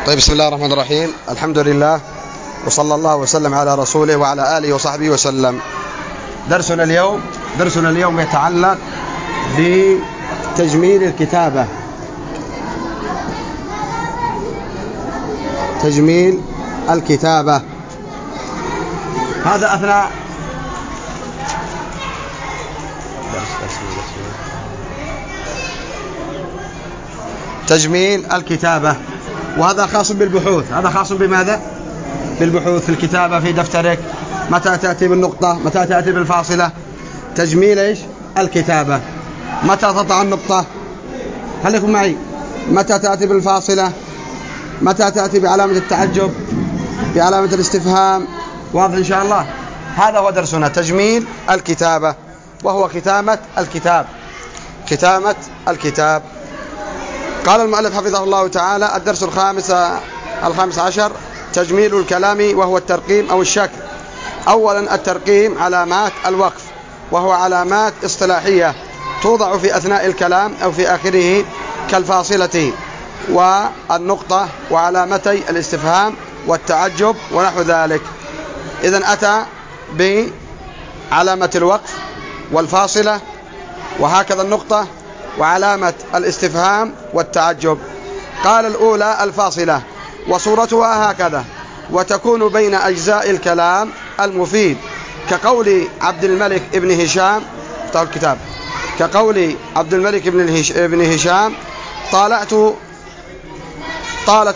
طيب، بسم الله الرحمن الرحيم. الحمد لله وصلى الله وسلم على رسوله وعلى آله وصحبه وسلم. درسنا اليوم يتعلق بتجميل الكتابة. تجميل الكتابة هذا أثناء تجميل الكتابة، وهذا خاص بالبحوث. هذا خاص بماذا؟ بالبحوث في الكتابة في دفترك. متى تأتي بالنقطة؟ متى تأتي بالفاصلة؟ تجميل إيش؟ الكتابة. متى تضع النقطة؟ خليكم معي. متى تأتي بالفاصلة؟ متى تأتي بعلامة التعجب؟ بعلامة الاستفهام؟ واضح إن شاء الله. هذا هو درسنا، تجميل الكتابة، وهو ختامة الكتاب. ختامة الكتاب. قال المؤلف حفظه الله تعالى: الدرس الخامس عشر: تجميل الكلام، وهو الترقيم أو الشكل. أولا، الترقيم علامات الوقف، وهو علامات اصطلاحية توضع في أثناء الكلام أو في آخره، كالفاصلة والنقطة وعلامتي الاستفهام والتعجب ونحو ذلك. إذن أتى بعلامة الوقف والفاصلة، وهكذا النقطة وعلامة الاستفهام والتعجب. قال: الأولى الفاصلة، وصورتها هكذا: وتكون بين أجزاء الكلام المفيد، كقول عبد الملك ابن هشام، افتحوا الكتاب، كقول عبد الملك ابن هشام: طالت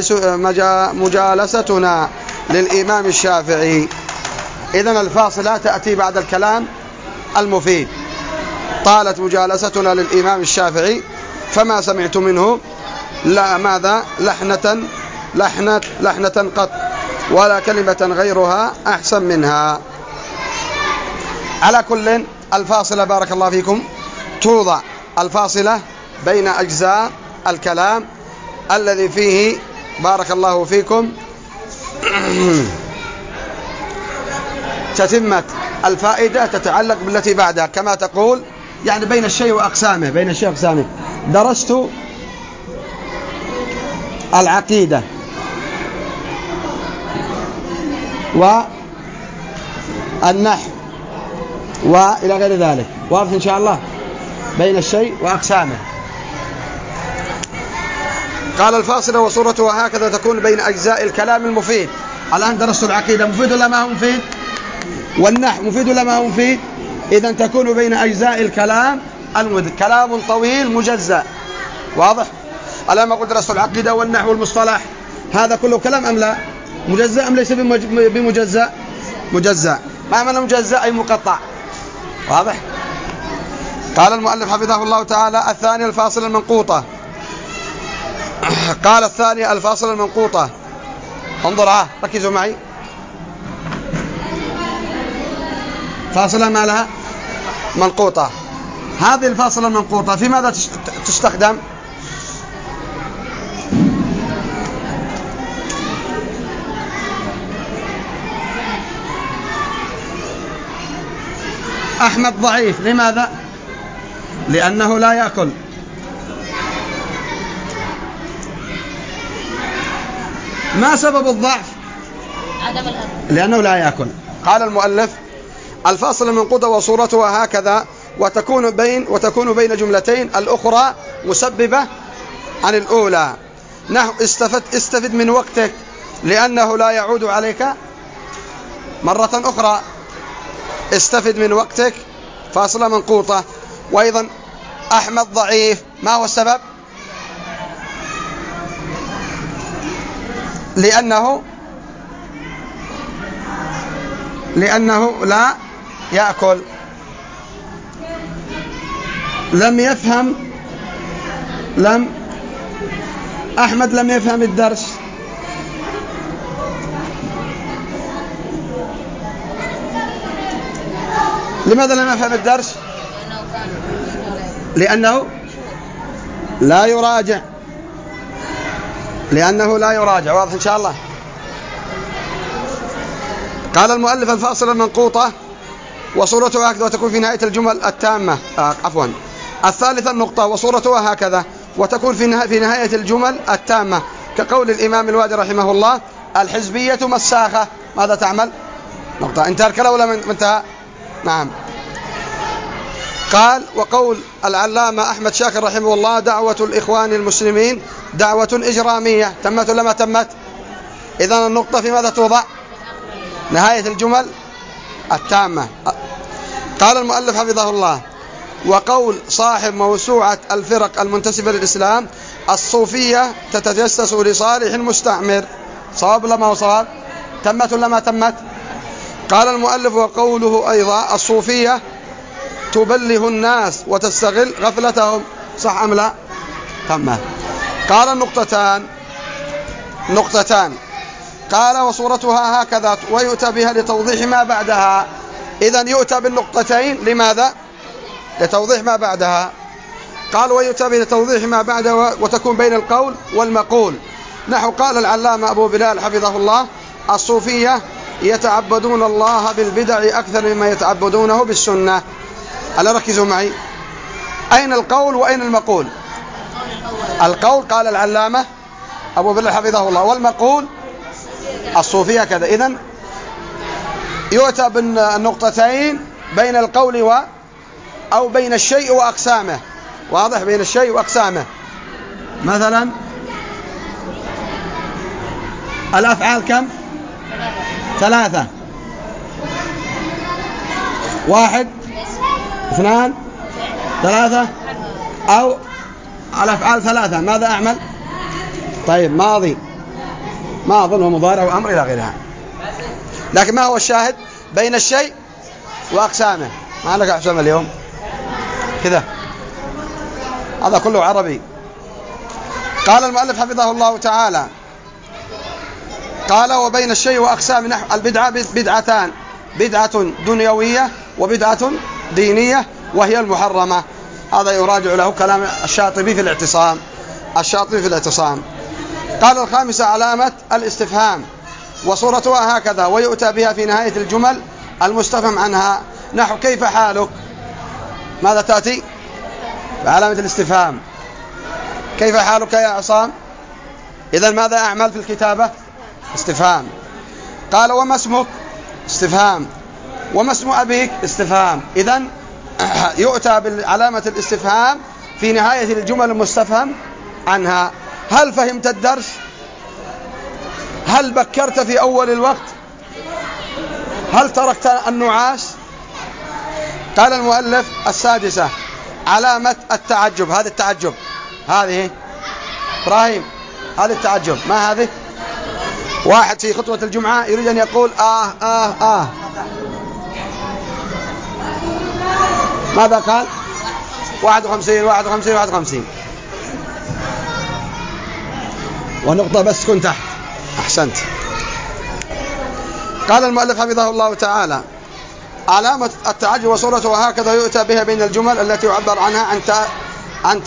مجالستنا للإمام الشافعي. إذن الفاصلة تأتي بعد الكلام المفيد. طالت مجالستنا للإمام الشافعي، فما سمعت منه لحنة قط، ولا كلمة غيرها أحسن منها. على كل، الفاصلة بارك الله فيكم توضع الفاصلة بين أجزاء الكلام الذي فيه بارك الله فيكم تتمة الفائدة تتعلق بالتي بعدها، كما تقول يعني بين الشيء وأقسامه. درست العقيدة والنحو وإلى غير ذلك. واضح إن شاء الله؟ بين الشيء وأقسامه. قال: الفاصلة وصورتها هكذا تكون بين أجزاء الكلام المفيد. الآن درست العقيدة، مفيد ولا ما هو مفيد؟ والنحو مفيد ولا ما هو مفيد؟ إذن تكون بين أجزاء الكلام المفيد. كلام طويل مجزأ. واضح؟ الآن ما قلت درست العقيدة والنحو والمصطلح، هذا كله كلام أم لا؟ مجزأ أم ليس بمجزأ؟ مجزأ. ما معنى مجزأ؟ أي مقطع. واضح؟ قال المؤلف حفظه الله تعالى: الثاني الفاصلة المنقوطة. قال: الثاني الفاصلة المنقوطة. انظر، ركزوا معي. فاصلة ما لها؟ منقوطة. هذه الفاصلة المنقوطة في ماذا تستخدم؟ أحمد ضعيف. لماذا؟ لأنه لا يأكل. ما سبب الضعف؟ عدم الأكل. لأنه لا يأكل. قال المؤلف: الفاصلة المنقوطة وصورتها هكذا، وتكون بين جملتين، الأخرى مسببة عن الأولى. نحو: استفد من وقتك لأنه لا يعود عليك مرة أخرى. استفد من وقتك، فاصلة منقوطة. وأيضا أحمد ضعيف، ما هو السبب؟ لأنه لا يأكل. أحمد لم يفهم الدرس. لماذا لم يفهم الدرس؟ لأنه لا يراجع. واضح إن شاء الله. قال المؤلف: الفاصلة المنقوطة وصورتها هكذا، وتكون في نهاية الجمل التامة. الثالثة النقطة، وصورتها هكذا، وتكون في نهاية الجمل التامة. كقول الإمام الوادي رحمه الله: الحزبية مساخة. ماذا تعمل؟ نقطة. انتهى الكلام ولا انتهى؟ نعم. قال: وقول العلامة أحمد شاكر رحمه الله: دعوة الإخوان المسلمين دعوة إجرامية. تمت ولا ما تمت؟ إذن النقطة في ماذا توضع؟ نهاية الجمل التامة. قال المؤلف حفظه الله: وقول صاحب موسوعة الفرق المنتسبة للإسلام: الصوفية تتجسس لصالح المستعمر. صواب ولا ما هو صواب؟ تمت ولا ما تمت؟ قال المؤلف: وقوله أيضا: الصوفية تبله الناس وتستغل غفلتهم. صح أم لا؟ تمت. قال نقطتان. قال: وصورتها هكذا ويؤتى بها لتوضيح ما بعدها. إذن يؤتى بالنقطتين لماذا؟ لتوضيح ما بعدها. قال: ويؤتى بها لتوضيح ما بعدها وتكون بين القول والمقول. نحو قال العلامة أبو بلال حفظه الله: الصوفية يتعبدون الله بالبدع أكثر مما يتعبدونه بالسنة. ألا ركزوا معي، أين القول وأين المقول؟ القول قال العلامة أبو بلال حفظه الله، والمقول الصوفية كذا. إذن يؤتى بالنقطتين بين القول أو بين الشيء وأقسامه. واضح؟ بين الشيء وأقسامه. مثلا الأفعال كم؟ 3. 1 2 3. أو الأفعال 3 ماذا أعمل؟ طيب ماضي، ما أظن ومضارع وأمر إلى غيرها. لكن ما هو الشاهد؟ بين الشيء وأقسامه. ما لك أحسن اليوم كذا، هذا كله عربي. قال المؤلف حفظه الله تعالى: قال: وبين الشيء وأقسام نحو البدعة بدعتان: بدعة دنيوية وبدعة دينية، وهي المحرمة. هذا يراجع له كلام الشاطبي في الاعتصام. قال: الخامسة علامة الاستفهام، وصورتها هكذا ويؤتى بها في نهاية الجمل المستفهم عنها. نحو: كيف حالك؟ ماذا تأتي؟ بعلامة الاستفهام. كيف حالك يا عصام؟ إذن ماذا أعمل في الكتابة؟ استفهام. قال: وما اسمك؟ استفهام. وما اسم أبيك؟ استفهام. إذن يؤتى بعلامة الاستفهام في نهاية الجمل المستفهم عنها. هل فهمت الدرس؟ هل بكرت في أول الوقت؟ هل تركت النعاس؟ قال المؤلف: السادسة علامة التعجب. هذا التعجب، هذه إبراهيم، هذا التعجب. ما هذه؟ واحد في خطوة الجمعة يريد أن يقول ماذا قال؟ 51. ونقطة بس كن تحت. أحسنت. قال المؤلف حفظه الله تعالى: علامة التعجب وصورته هكذا يؤتى بها بين الجمل التي يعبر عنها عن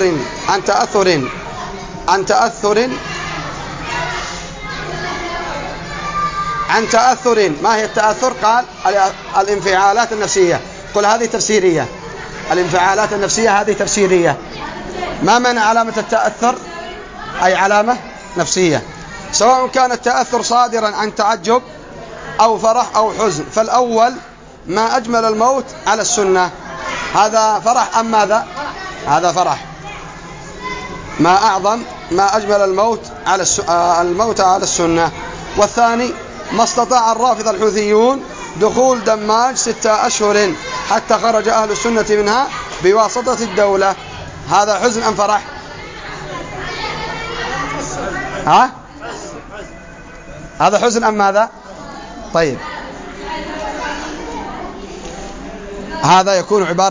تأثر. ما هي التأثر؟ قال: الانفعالات النفسية. قل هذه تفسيرية. الانفعالات النفسية هذه تفسيرية. ما معنى علامة التأثر؟ أي علامة نفسية، سواء كان التأثر صادرا عن تعجب أو فرح أو حزن. فالأول: ما أجمل الموت على السنة. هذا فرح أم ماذا؟ هذا فرح. ما أعظم ما أجمل الموت على السنة. والثاني: ما استطاع الرافضة الحوثيون دخول دماج 6 أشهر حتى خرج أهل السنة منها بواسطة الدولة. هذا حزن أم فرح؟ هذا حزن أم ماذا؟ طيب، هذا يكون عبارة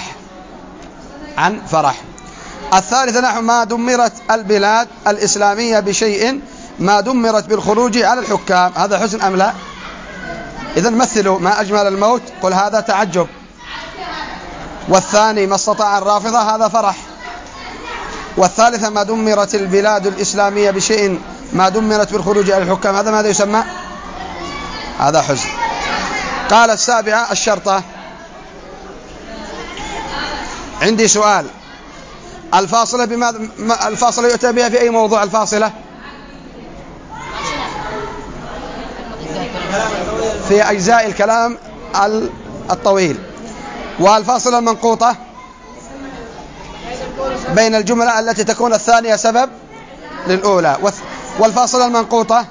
عن فرح. الثالث: نحو ما دمرت البلاد الإسلامية بشيء ما دمرت بالخروج على الحكام. هذا حزن أم لا؟ إذن مثلوا: ما أجمل الموت، قل هذا تعجب. والثاني: ما استطاع الرافضة، هذا فرح. والثالثة: ما دمرت البلاد الإسلامية بشيء ما دمرت بالخروج على الحكام. هذا ماذا يسمى؟ هذا حزن. قال: السابعة الشرطة. عندي سؤال: الفاصلة بماذا؟ الفاصلة يؤتى بها في أي موضوع؟ الفاصلة في أجزاء الكلام الطويل. والفاصلة المنقوطة بين الجملة التي تكون الثانية سبب للأولى. والفاصلة المنقوطة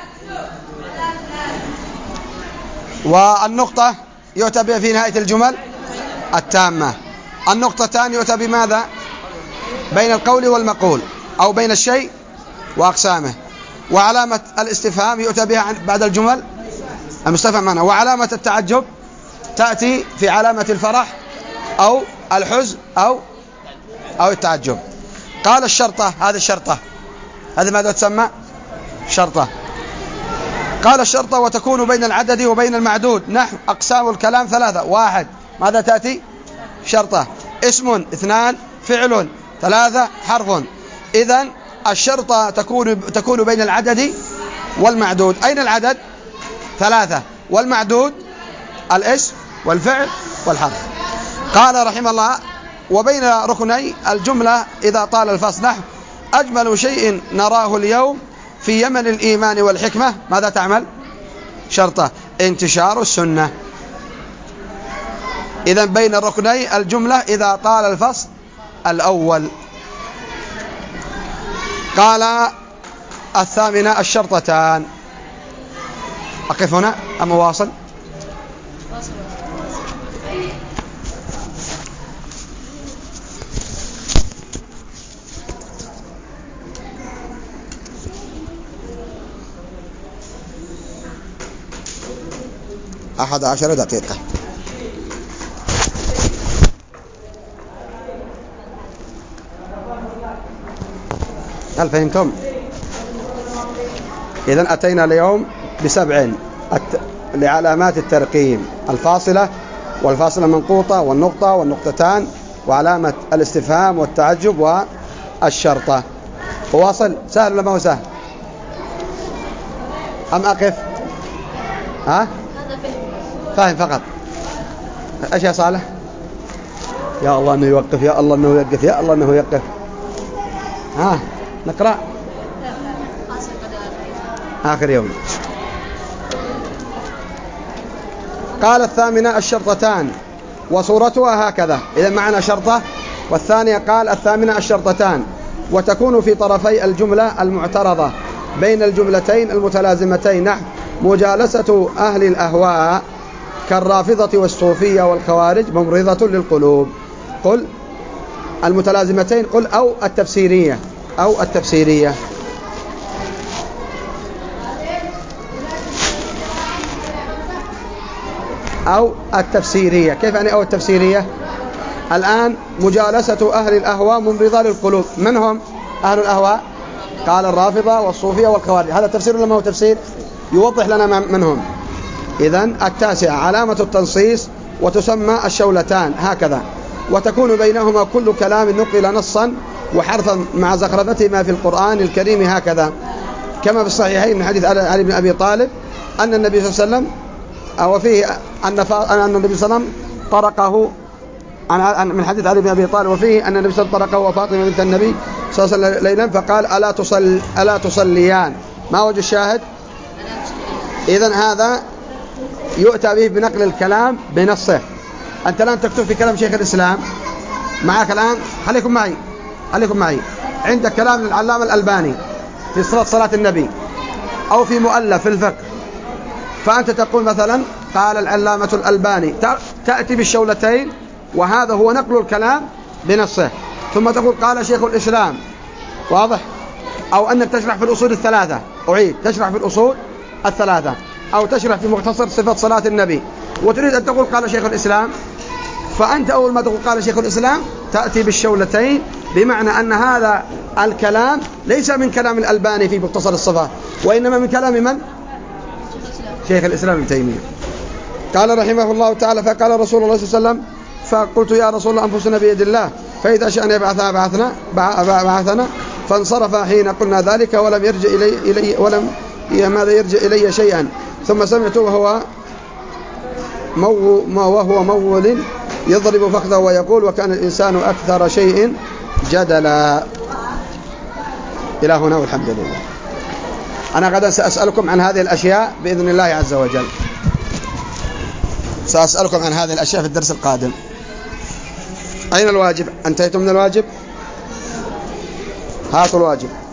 والنقطة يؤتى بها في نهاية الجمل التامة. النقطتان يؤتى بماذا؟ بين القول والمقول أو بين الشيء وأقسامه. وعلامة الاستفهام يؤتى بها بعد الجمل المستفهم عنها. وعلامة التعجب تأتي في علامة الفرح أو الحزن أو التعجب. قال الشرطة، هذه الشرطة، هذه ماذا تسمى؟ شرطة. قال الشرطة وتكون بين العدد وبين المعدود. نحو أقسام الكلام ثلاثة. واحد، ماذا تأتي؟ شرطة. اسم، اثنان، فعل، ثلاثة، حرف. إذن الشرطة تكون بين العدد والمعدود. أين العدد؟ ثلاثة. والمعدود الاسم والفعل والحرف. قال رحمه الله وبين ركني الجملة إذا طال الفصل. نحو أجمل شيء نراه اليوم في يمن الإيمان والحكمة. ماذا تعمل؟ شرطة. انتشار السنة. إذن بين ركني الجملة إذا طال الفصل الأول. قال الثامنة الشرطتان. أقف هنا أم واصل؟ أحد 11 دقيقة. هل فهمتم؟ إذن أتينا اليوم ب7 لعلامات الترقيم: الفاصلة والفاصلة المنقوطة والنقطة والنقطتان وعلامة الاستفهام والتعجب والشرطة. واصل؟ سهل ولا ما هو سهل؟ أم أقف؟ ها؟ فاهم فقط. ايش يا صالح؟ يا الله انه يوقف، يا الله انه يوقف، يا الله انه يوقف. ها نقرأ آخر يوم. قال الثامنة الشرطتان وصورتها هكذا. إذا معنا شرطة. والثانية قال الثامنة الشرطتان وتكون في طرفي الجملة المعترضة بين الجملتين المتلازمتين. نحو مجالسة أهل الأهواء كالرافضة والصوفية والخوارج ممرضة للقلوب. قل المتلازمتين، قل أو التفسيرية أو التفسيرية. أو التفسيرية. كيف يعني أو التفسيرية؟ الآن مجالسة أهل الأهواء ممرضة للقلوب. من هم أهل الأهواء؟ قال الرافضة والصوفية والخوارج. هذا تفسير ولا ما هو تفسير؟ يوضح لنا من هم. إذن التاسعة علامة التنصيص وتسمى الشولتان هكذا. وتكون بينهما كل كلام نقل نصا وحرفا مع زخرفته ما في القرآن الكريم هكذا. كما في الصحيحين من حديث علي بن أبي طالب أن النبي صلى الله عليه وسلم وفيه أن النبي صلى الله عليه وسلم طرقه من حديث علي بن أبي طالب وفيه أن النبي صلى الله عليه وسلم طرقه وفاطمة بنت النبي صلى الله عليه وسلم ليلا فقال ألا تصليان. ما وجه الشاهد؟ إذن هذا يؤتى به بنقل الكلام بنصه. أنت الآن تكتب في كلام شيخ الإسلام معك الآن. خليكم معي. عندك كلام للعلامة الألباني في صفة صلاة النبي أو في مؤلف في الفقه. فأنت تقول مثلا قال العلامة الألباني، تأتي بالشولتين وهذا هو نقل الكلام بنصه. ثم تقول قال شيخ الإسلام. واضح؟ أو أنك تشرح في الأصول الثلاثة. أعيد تشرح في الأصول الثلاثة أو تشرح في مختصر صفة صلاة النبي وتريد أن تقول قال شيخ الإسلام. فأنت أول ما تقول قال شيخ الإسلام تأتي بالشولتين بمعنى أن هذا الكلام ليس من كلام الألباني في مختصر الصفة وإنما من كلام من؟ شيخ الإسلام ابن تيمية. قال رحمه الله تعالى فقال رسول الله صلى الله عليه وسلم فقلت يا رسول الله أنفسنا بيد الله فإذا شأن بعثنا فانصرف حين قلنا ذلك ولم يرجع يرجع إلي شيئا. ثم سمعت وهو مول يضرب فخذه ويقول وكان الإنسان أكثر شيء جدلا. إلى هنا والحمد لله. أنا غدا سأسألكم عن هذه الأشياء بإذن الله عز وجل. سأسألكم عن هذه الأشياء في الدرس القادم. أين الواجب؟ انتهيتم من الواجب؟ هاتوا الواجب.